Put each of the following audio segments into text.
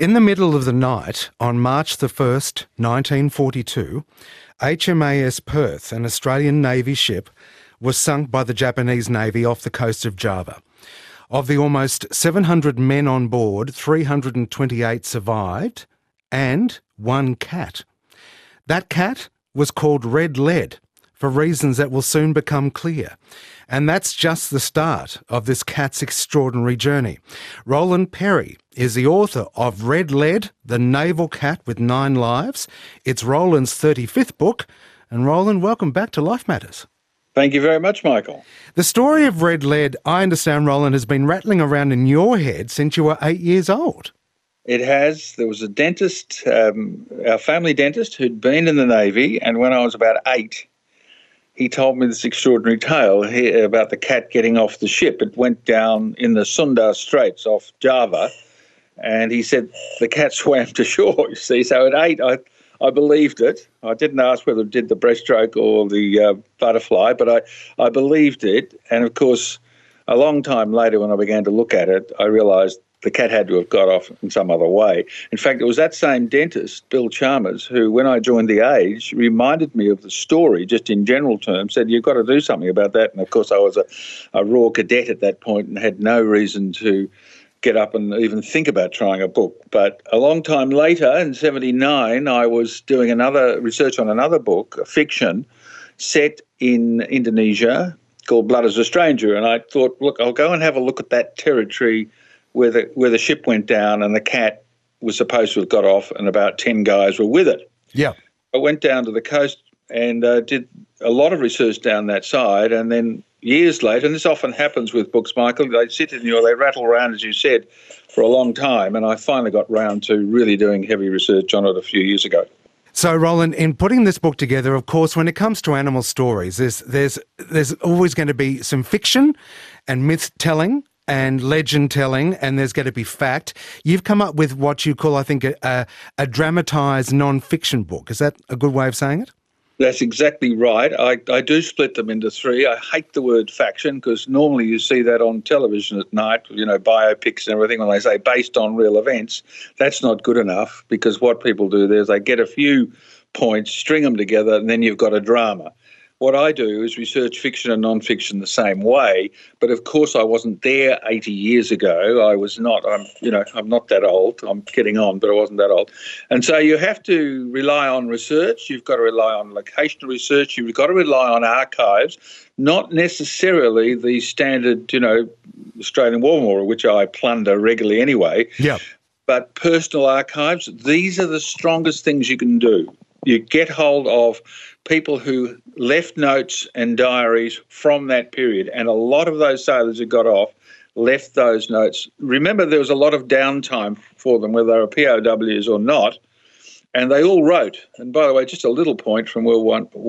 In the middle of the night, on March the 1st, 1942, HMAS Perth, an Australian Navy ship, was sunk by the Japanese Navy off the coast of Java. Of the almost 700 men on board, 328 survived, and one cat. That cat was called Red Lead, for reasons that will soon become clear. And that's just the start of this cat's extraordinary journey. Roland Perry is the author of Red Lead, The Naval Cat with 9 Lives. It's Roland's 35th book. And Roland, welcome back to Life Matters. Thank you very much, Michael. The story of Red Lead, I understand, Roland, has been rattling around in your head since you were 8 years old. It has. There was a dentist, our family dentist, who'd been in the Navy, and when I was about 8, he told me this extraordinary tale about the cat getting off the ship. It went down in the Sunda Straits off Java, and he said the cat swam to shore, you see. So at 8, I believed it. I didn't ask whether it did the breaststroke or the butterfly, but I believed it. And, of course, a long time later when I began to look at it, I realised the cat had to have got off in some other way. In fact, it was that same dentist, Bill Chalmers, who, when I joined The Age, reminded me of the story, just in general terms, said, you've got to do something about that. And, of course, I was a raw cadet at that point and had no reason to get up and even think about trying a book. But a long time later, in 1979, I was doing research on another book, a fiction, set in Indonesia called Blood as a Stranger. And I thought, look, I'll go and have a look at that territory where the ship went down and the cat was supposed to have got off and about 10 guys were with it. Yeah. I went down to the coast and did a lot of research down that side, and then years later, and this often happens with books, Michael, they sit in you or they rattle around, as you said, for a long time, and I finally got round to really doing heavy research on it a few years ago. So, Roland, in putting this book together, of course, when it comes to animal stories, there's always going to be some fiction and myth-telling and legend-telling, and there's going to be fact. You've come up with what you call, I think, a dramatised non-fiction book. Is that a good way of saying it? That's exactly right. I do split them into 3. I hate the word faction because normally you see that on television at night, biopics and everything, when they say based on real events. That's not good enough because what people do there is they get a few points, string them together, and then you've got a drama. What I do is research fiction and non-fiction the same way, but of course I wasn't there 80 years ago. I'm not that old. I'm getting on, but I wasn't that old. And so you have to rely on research. You've got to rely on locational research. You've got to rely on archives, not necessarily the standard, Australian War Memorial, which I plunder regularly anyway. Yeah. But personal archives, these are the strongest things you can do. You get hold of people who left notes and diaries from that period, and a lot of those sailors who got off left those notes. Remember, there was a lot of downtime for them, whether they were POWs or not, and they all wrote. And by the way, just a little point from World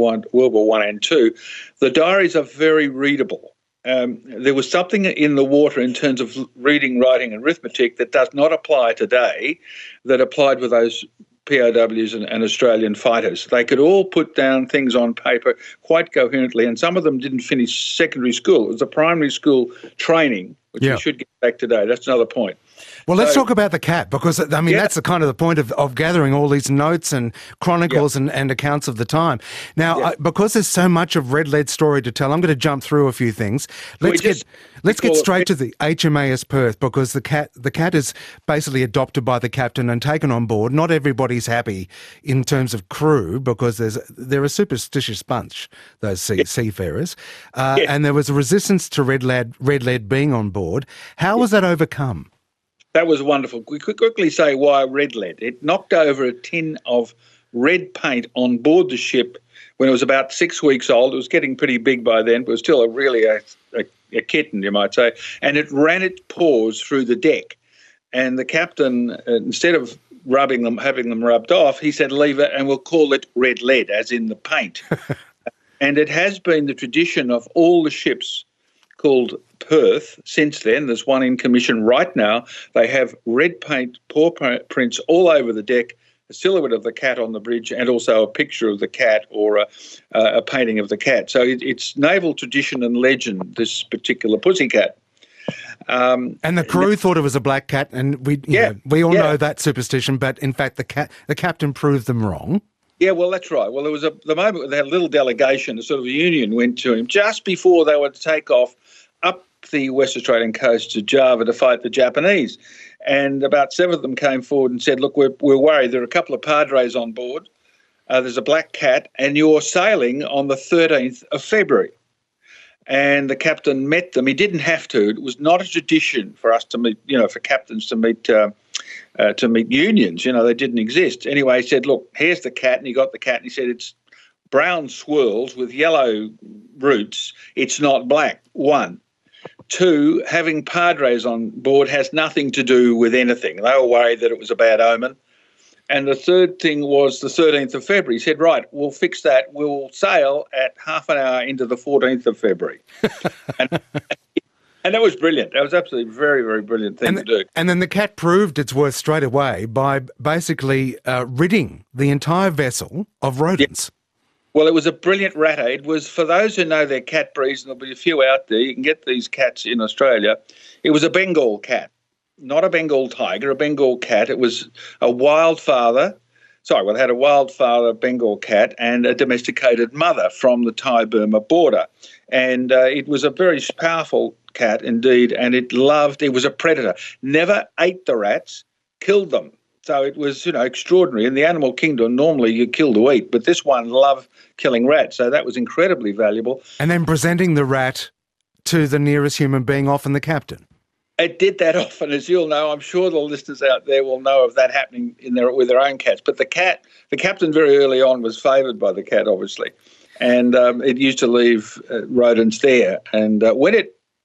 War I and II, the diaries are very readable. There was something in the water in terms of reading, writing, and arithmetic that does not apply today that applied with those POWs and Australian fighters. They could all put down things on paper quite coherently, and some of them didn't finish secondary school. It was a primary school training, which we should get back today. That's another point. Well, let's talk about the cat, because, that's the kind of the point of gathering all these notes and chronicles and accounts of the time. Now, because there's so much of Red Lead's story to tell, I'm going to jump through a few things. Let's get straight to the HMAS Perth, because the cat is basically adopted by the captain and taken on board. Not everybody's happy in terms of crew, because they're a superstitious bunch, those seafarers. And there was a resistance to Red Lead being on board. How was that overcome? That was wonderful. We could quickly say why Red Lead. It knocked over a tin of red paint on board the ship when it was about 6 weeks old. It was getting pretty big by then, but it was still really a kitten, you might say. And it ran its paws through the deck. And the captain, instead of having them rubbed off, he said, leave it and we'll call it Red Lead, as in the paint. And it has been the tradition of all the ships called Perth since then. There's one in commission right now. They have red paint paw prints all over the deck, a silhouette of the cat on the bridge, and also a picture of the cat or a painting of the cat. So it's naval tradition and legend, this particular pussycat. And the crew thought it was a black cat, and we all know that superstition, but in fact the captain proved them wrong. Yeah, well, that's right. Well, there was the moment that a little delegation, a sort of union, went to him just before they would take off up the West Australian coast to Java to fight the Japanese. And about 7 of them came forward and said, look, we're worried. There are a couple of padres on board. There's a black cat, and you're sailing on the 13th of February. And the captain met them. He didn't have to. It was not a tradition for us to meet, for captains to meet unions. They didn't exist. Anyway, he said, look, here's the cat. And he got the cat and he said, it's brown swirls with yellow roots. It's not black, 1. 2, having padres on board has nothing to do with anything. They were worried that it was a bad omen. And the third thing was the 13th of February. He said, right, we'll fix that. We'll sail at half an hour into the 14th of February. And that was brilliant. That was absolutely a very, very brilliant thing to do. And then the cat proved its worth straight away by basically ridding the entire vessel of rodents. Yeah. Well, it was a brilliant rat aid. It was, for those who know their cat breeds, and there'll be a few out there, you can get these cats in Australia, it was a Bengal cat. Not a Bengal tiger, a Bengal cat. It was a it had a wild-father Bengal cat and a domesticated mother from the Thai-Burma border. And it was a very powerful cat indeed, and it was a predator. Never ate the rats, killed them. So it was, extraordinary. In the animal kingdom, normally you kill to eat, but this one loved killing rats. So that was incredibly valuable. And then presenting the rat to the nearest human being, often the captain. It did that often, as you'll know. I'm sure the listeners out there will know of that happening with their own cats. But the captain very early on was favoured by the cat, obviously, and it used to leave rodents there. And when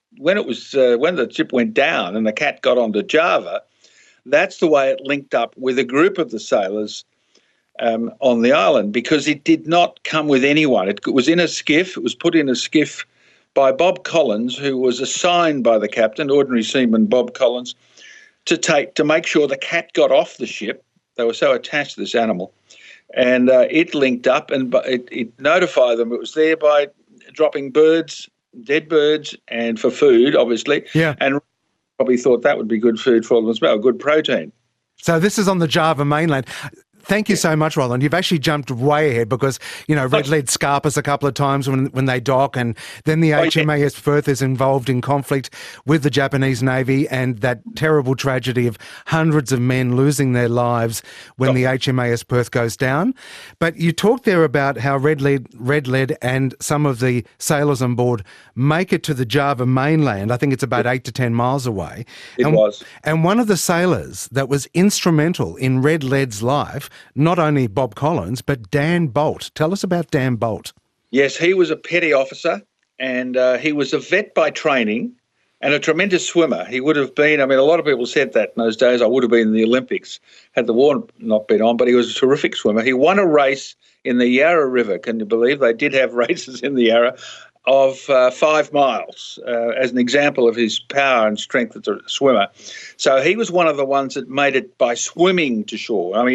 the ship went down and the cat got onto Java, that's the way it linked up with a group of the sailors on the island, because it did not come with anyone. It was in a skiff. It was put in a skiff by Bob Collins, who was assigned by the captain, ordinary seaman Bob Collins, to make sure the cat got off the ship. They were so attached to this animal. And it linked up and it notified them it was there by dropping dead birds, and for food, obviously. Yeah. And probably thought that would be good food for them as well, good protein. So this is on the Java mainland. Thank you so much, Roland. You've actually jumped way ahead because, Red Lead scarp us a couple of times when they dock, and then the HMAS Perth is involved in conflict with the Japanese Navy, and that terrible tragedy of hundreds of men losing their lives when the HMAS Perth goes down. But you talked there about how Red Lead and some of the sailors on board make it to the Java mainland. I think it's about 8 to 10 miles away. It was. And one of the sailors that was instrumental in Red Lead's life, not only Bob Collins, but Dan Bolt. Tell us about Dan Bolt. Yes, he was a petty officer, and he was a vet by training and a tremendous swimmer. He would have been, a lot of people said that in those days, I would have been in the Olympics had the war not been on, but he was a terrific swimmer. He won a race in the Yarra River. Can you believe they did have races in the Yarra of 5 miles as an example of his power and strength as a swimmer. So he was one of the ones that made it by swimming to shore.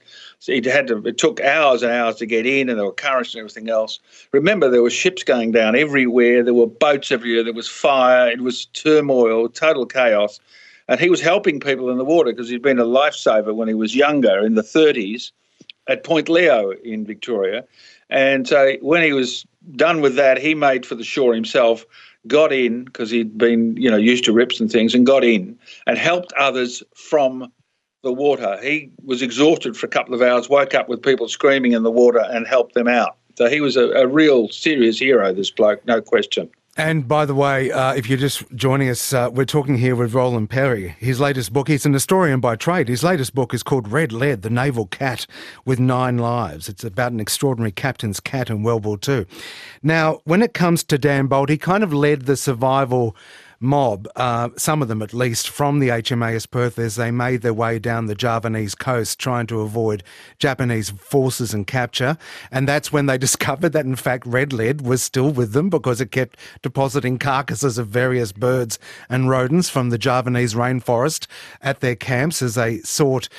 It took hours and hours to get in, and there were currents and everything else. Remember, there were ships going down everywhere. There were boats everywhere. There was fire. It was turmoil, total chaos. And he was helping people in the water because he'd been a lifesaver when he was younger, in the 30s, at Point Leo in Victoria. And so when he was done with that, he made for the shore himself, got in, because he'd been, used to rips and things, and got in and helped others from the water. He was exhausted for a couple of hours, woke up with people screaming in the water and helped them out. So he was a real serious hero, this bloke, no question. And by the way, if you're just joining us, we're talking here with Roland Perry. His latest book, he's an historian by trade. His latest book is called Red Lead, The Naval Cat with 9 Lives. It's about an extraordinary captain's cat in World War II. Now, when it comes to Dan Bolt, he kind of led the survival mob, some of them at least, from the HMAS Perth as they made their way down the Javanese coast trying to avoid Japanese forces and capture. And that's when they discovered that, in fact, Red Lead was still with them because it kept depositing carcasses of various birds and rodents from the Javanese rainforest at their camps as they sought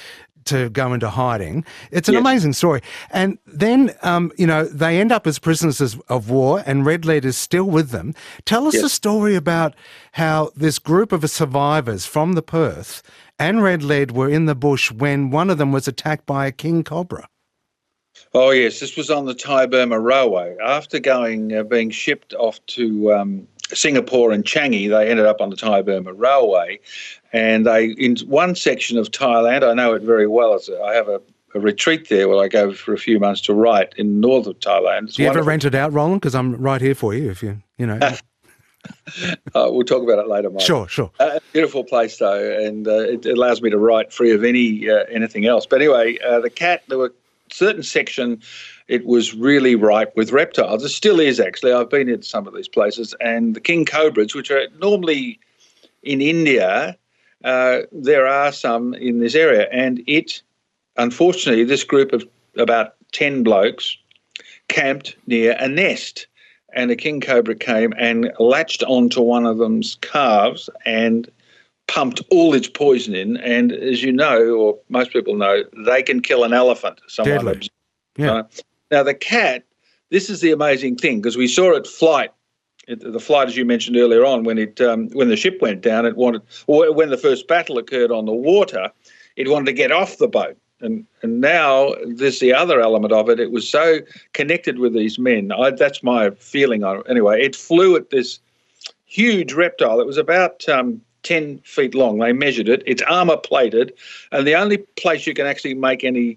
to go into hiding. It's an amazing story. And then, they end up as prisoners of war, and Red Lead is still with them. Tell us the story about how this group of survivors from the Perth and Red Lead were in the bush when one of them was attacked by a king cobra. Oh, yes. This was on the Thai-Burma Railway. After being shipped off to Singapore and Changi, they ended up on the Thai-Burma Railway. And in one section of Thailand, I know it very well, as I have a retreat there where I go for a few months to write in the north of Thailand. Do you ever rent it out, Roland? Because I'm right here for you if you know. We'll talk about it later, Mike. Sure. Beautiful place, though, and it allows me to write free of anything else. But anyway, the cat, there were certain section, it was really ripe with reptiles. It still is, actually. I've been in some of these places. And the king cobras, which are normally in India, there are some in this area. And unfortunately, this group of about 10 blokes camped near a nest. And a king cobra came and latched onto one of them's calves and pumped all its poison in. And as you know, or most people know, they can kill an elephant. Deadly. Yeah. Now, the cat, this is the amazing thing, because we saw it flight. The flight, as you mentioned earlier on, when the ship went down, when the first battle occurred on the water, it wanted to get off the boat. And now there's the other element of it. It was so connected with these men. That's my feeling on it. Anyway, it flew at this huge reptile. It was about 10 feet long. They measured it. It's armour plated, and the only place you can actually make any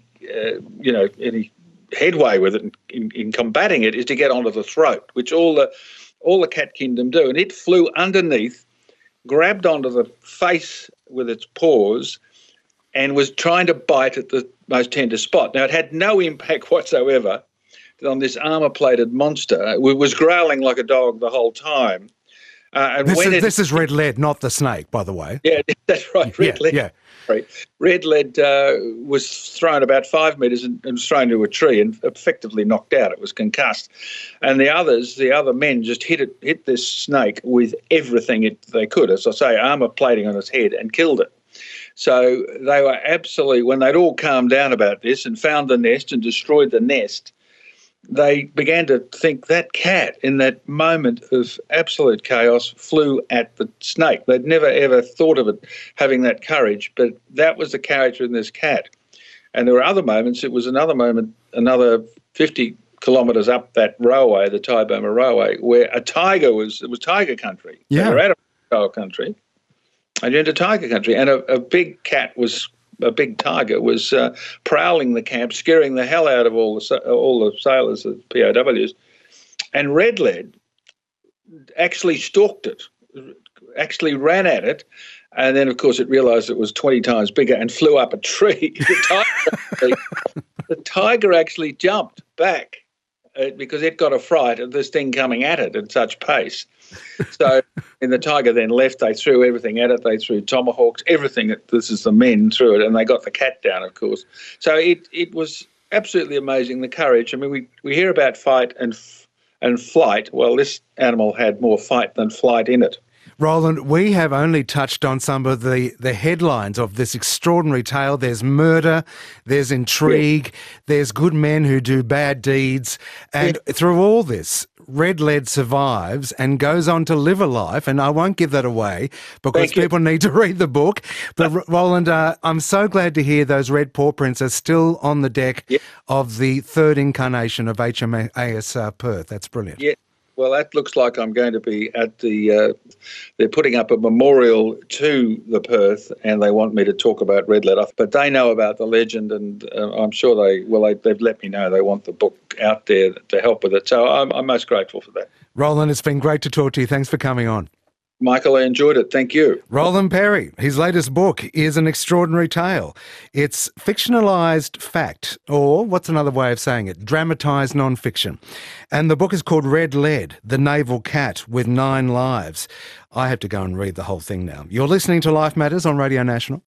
headway with it in combating it is to get onto the throat, which all the cat kingdom do. And it flew underneath, grabbed onto the face with its paws, and was trying to bite at the most tender spot. Now, it had no impact whatsoever on this armour-plated monster. It was growling like a dog the whole time. This is Red Lead, not the snake, by the way. Yeah, that's right, Red Lead. Yeah. Red Lead was thrown about 5 metres and was thrown to a tree and effectively knocked out. It was concussed. And the other men just hit this snake with everything they could, as I say, armour plating on its head, and killed it. So they were absolutely, when they'd all calmed down about this and found the nest and destroyed the nest, they began to think that cat, in that moment of absolute chaos, flew at the snake. They'd never, ever thought of it having that courage, but that was the character in this cat. And there were other moments. It was another moment, another 50 kilometres up that railway, the Thai-Burma Railway, where it was tiger country. Yeah. They were out of tiger country and you're into tiger country. And a big tiger was prowling the camp, scaring the hell out of all the sailors, the POWs. And Red Lead actually stalked it, actually ran at it, and then, of course, it realised it was 20 times bigger and flew up a tree. The tiger actually jumped back because it got a fright of this thing coming at it at such pace. So, and the tiger then left. They threw everything at it. They threw tomahawks, everything. This is the men threw it, and they got the cat down, of course. So it was absolutely amazing, the courage. I mean, we hear about fight and flight. Well, this animal had more fight than flight in it. Roland, we have only touched on some of the headlines of this extraordinary tale. There's murder, there's intrigue, there's good men who do bad deeds. And through all this, Red Lead survives and goes on to live a life. And I won't give that away because people need to read the book. But Roland, I'm so glad to hear those red paw prints are still on the deck of the third incarnation of HMAS Perth. That's brilliant. Yeah. Well, that looks like I'm going to be at they're putting up a memorial to the Perth, and they want me to talk about Red Lead. But they know about the legend, and I'm sure they've let me know they want the book out there to help with it. So I'm most grateful for that. Roland, it's been great to talk to you. Thanks for coming on. Michael, I enjoyed it. Thank you. Roland Perry, his latest book is An Extraordinary Tale. It's fictionalised fact, or what's another way of saying it, dramatised non-fiction. And the book is called Red Lead, The Naval Cat with 9 Lives. I have to go and read the whole thing now. You're listening to Life Matters on Radio National.